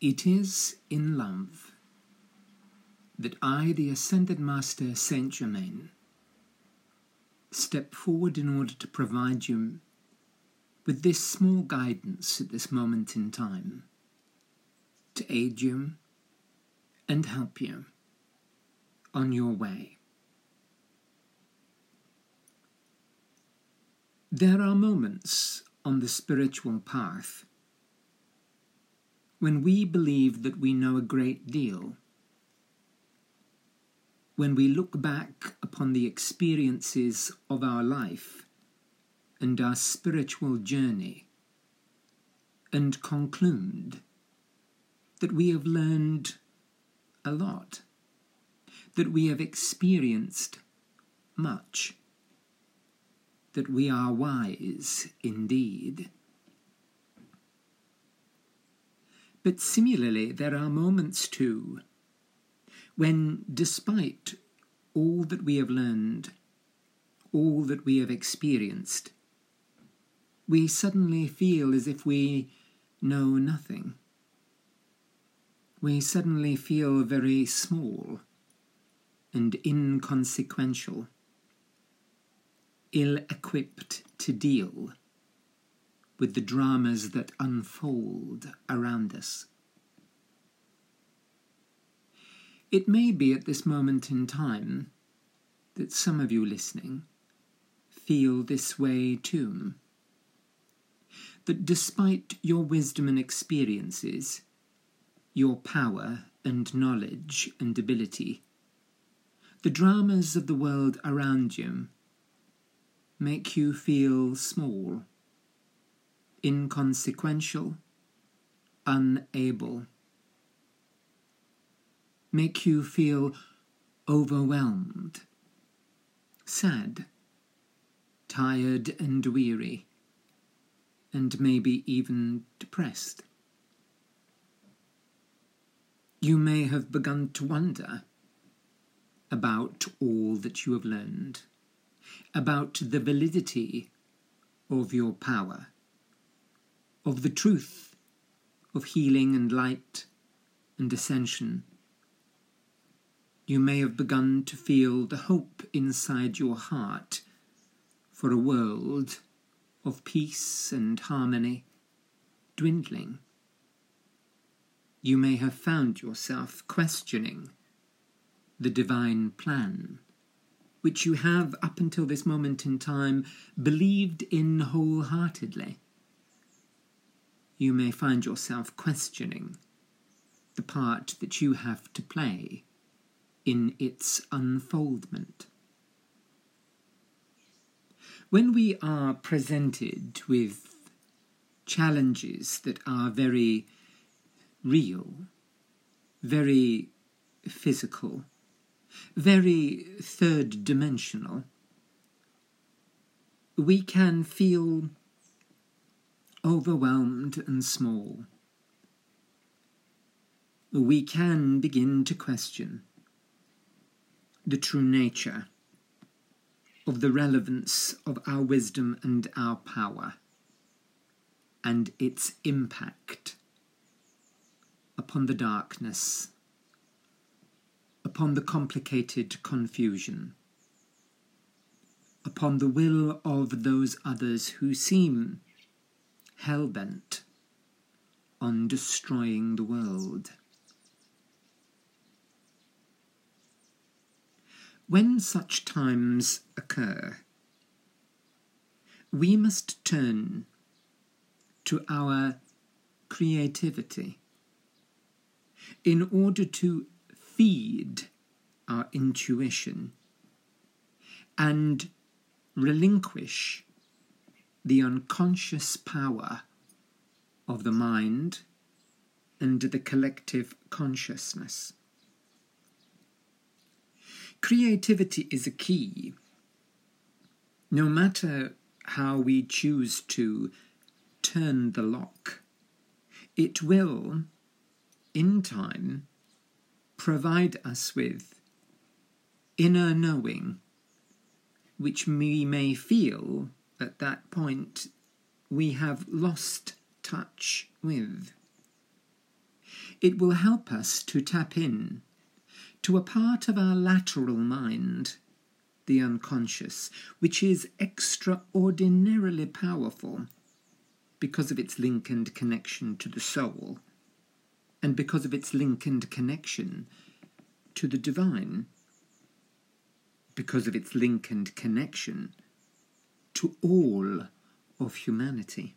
It is in love that I, the Ascended Master Saint Germain, step forward in order to provide you with this small guidance at this moment in time, to aid you and help you on your way. There are moments on the spiritual path when we believe that we know a great deal, when we look back upon the experiences of our life and our spiritual journey and conclude that we have learned a lot, that we have experienced much, that we are wise indeed. But similarly, there are moments too when, despite all that we have learned, all that we have experienced, we suddenly feel as if we know nothing. We suddenly feel very small and inconsequential, ill-equipped to deal with the dramas that unfold around us. It may be at this moment in time that some of you listening feel this way too, that despite your wisdom and experiences, your power and knowledge and ability, the dramas of the world around you make you feel small, inconsequential, unable, make you feel overwhelmed, sad, tired and weary, and maybe even depressed. You may have begun to wonder about all that you have learned, about the validity of your power, of the truth of healing and light and ascension. You may have begun to feel the hope inside your heart for a world of peace and harmony dwindling. You may have found yourself questioning the divine plan, which you have, up until this moment in time, believed in wholeheartedly. You may find yourself questioning the part that you have to play in its unfoldment. When we are presented with challenges that are very real, very physical, very third-dimensional, we can feel overwhelmed and small. We can begin to question the true nature of the relevance of our wisdom and our power, and its impact upon the darkness, upon the complicated confusion, upon the will of those others who seem hell-bent on destroying the world. When such times occur, we must turn to our creativity in order to feed our intuition and relinquish the unconscious power of the mind and the collective consciousness. Creativity is a key. No matter how we choose to turn the lock, it will, in time, provide us with inner knowing, which we may feel at that point we have lost touch with. It will help us to tap in to a part of our lateral mind, the unconscious, which is extraordinarily powerful because of its link and connection to the soul, and because of its link and connection to the divine, because of its link and connection to all of humanity.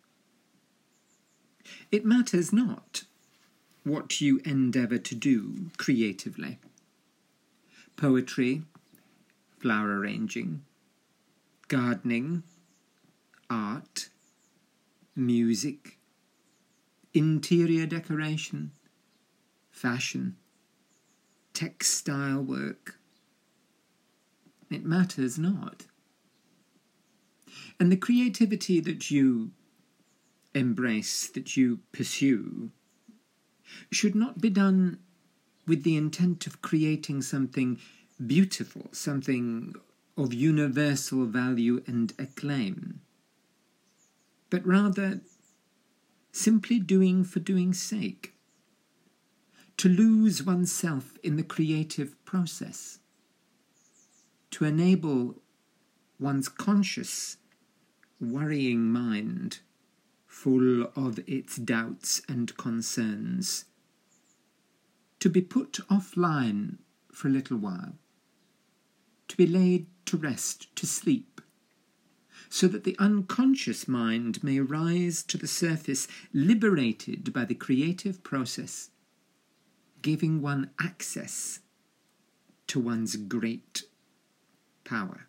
It matters not what you endeavour to do creatively. Poetry, flower arranging, gardening, art, music, interior decoration, fashion, textile work. It matters not. And the creativity that you embrace, that you pursue, should not be done with the intent of creating something beautiful, something of universal value and acclaim, but rather simply doing for doing's sake, to lose oneself in the creative process, to enable one's conscious, worrying mind, full of its doubts and concerns, to be put offline for a little while, to be laid to rest, to sleep, so that the unconscious mind may rise to the surface, liberated by the creative process, giving one access to one's great power.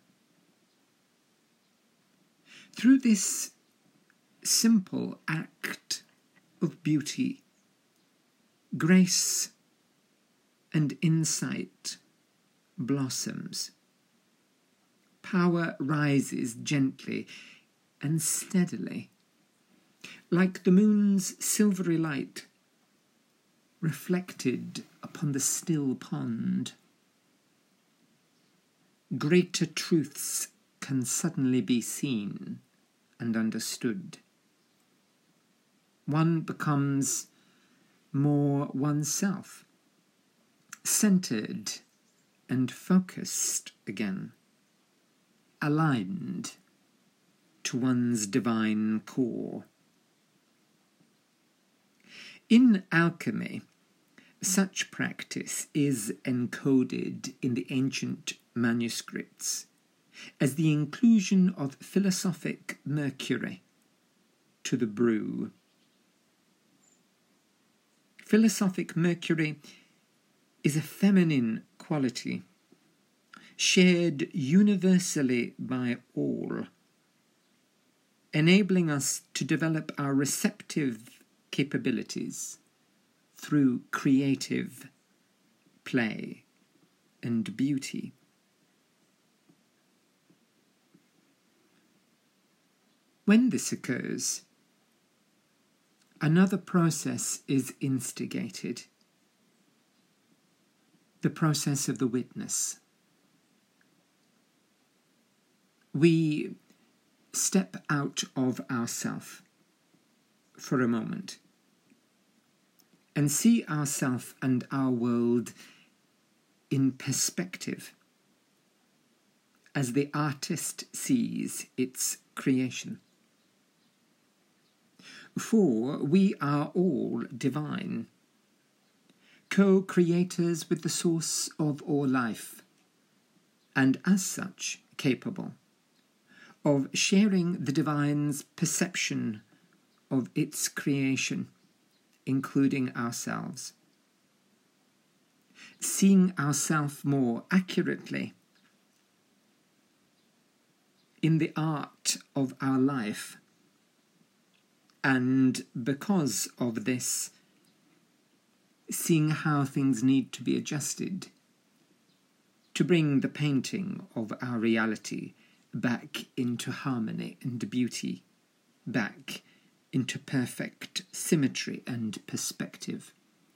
Through this simple act of beauty, grace and insight blossoms. Power rises gently and steadily, like the moon's silvery light reflected upon the still pond. Greater truths can suddenly be seen and understood. One becomes more oneself, centered and focused again, aligned to one's divine core. In alchemy, such practice is encoded in the ancient manuscripts as the inclusion of philosophic mercury to the brew. Philosophic mercury is a feminine quality, shared universally by all, enabling us to develop our receptive capabilities through creative play and beauty. When this occurs, another process is instigated, the process of the witness. We step out of ourself for a moment and see ourself and our world in perspective, as the artist sees its creation. For we are all divine, co-creators with the source of all life, and as such capable of sharing the divine's perception of its creation, including ourselves. Seeing ourselves more accurately in the art of our life, and because of this, seeing how things need to be adjusted to bring the painting of our reality back into harmony and beauty, back into perfect symmetry and perspective.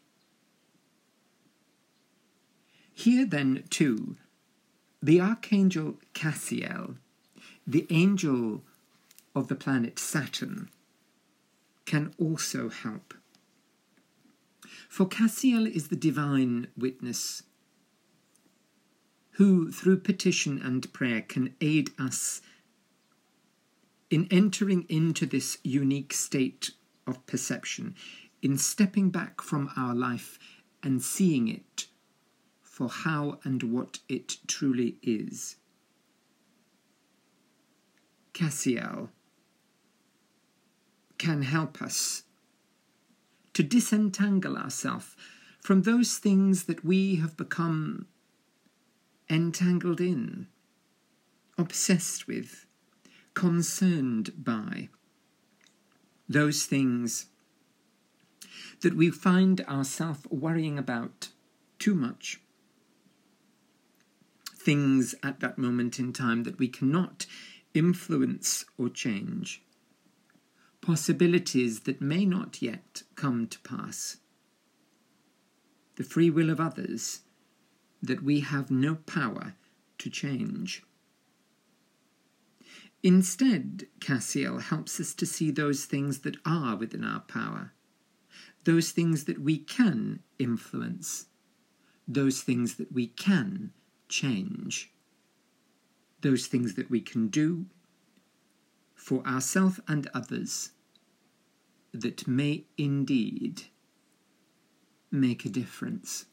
Here then, too, the archangel Cassiel, the angel of the planet Saturn, can also help. For Cassiel is the divine witness who, through petition and prayer, can aid us in entering into this unique state of perception, in stepping back from our life and seeing it for how and what it truly is. Cassiel can help us to disentangle ourselves from those things that we have become entangled in, obsessed with, concerned by, those things that we find ourselves worrying about too much, things at that moment in time that we cannot influence or change, possibilities that may not yet come to pass, the free will of others that we have no power to change. Instead, Cassiel helps us to see those things that are within our power, those things that we can influence, those things that we can change, those things that we can do for ourselves and others that may indeed make a difference.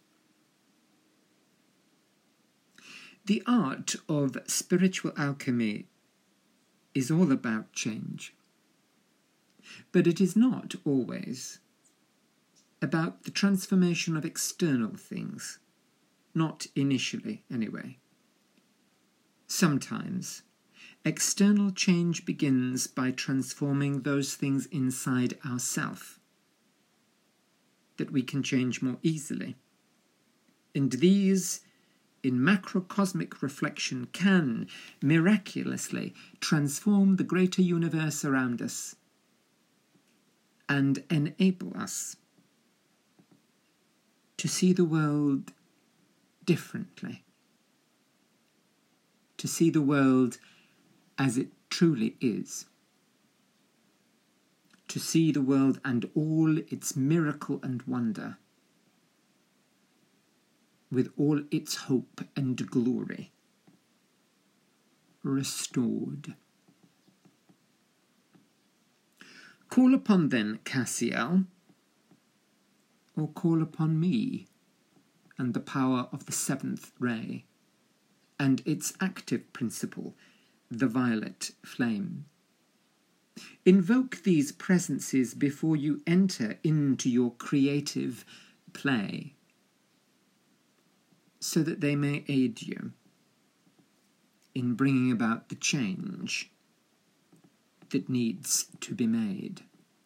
The art of spiritual alchemy is all about change, but it is not always about the transformation of external things, not initially anyway. Sometimes external change begins by transforming those things inside ourselves that we can change more easily, and these in macrocosmic reflection can miraculously transform the greater universe around us and enable us to see the world differently, to see the world as it truly is, to see the world and all its miracle and wonder, with all its hope and glory restored. Call upon then Cassiel, or call upon me and the power of the seventh ray and its active principle, the violet flame. Invoke these presences before you enter into your creative play, so that they may aid you in bringing about the change that needs to be made.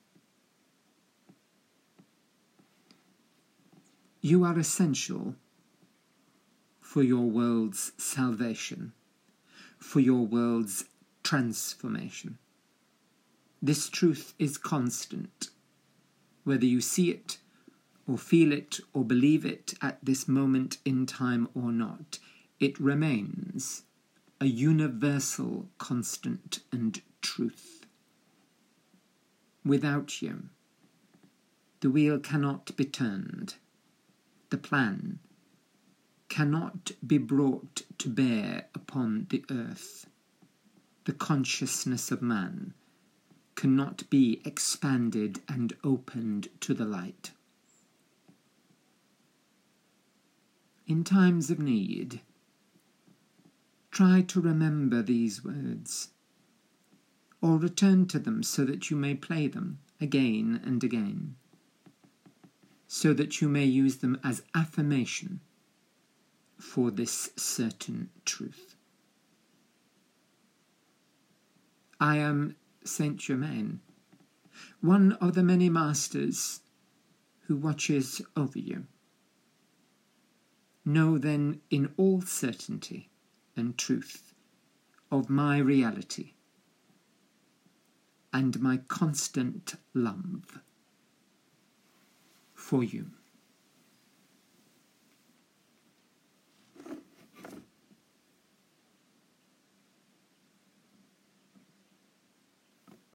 You are essential for your world's salvation, for your world's transformation. This truth is constant, whether you see it or feel it or believe it at this moment in time or not. It remains a universal constant and truth. Without you, the wheel cannot be turned. The plan cannot be brought to bear upon the earth. The consciousness of man cannot be expanded and opened to the light. In times of need, try to remember these words, or return to them so that you may play them again and again, so that you may use them as affirmation for this certain truth. I am Saint Germain, one of the many masters who watches over you. Know then in all certainty and truth of my reality and my constant love for you.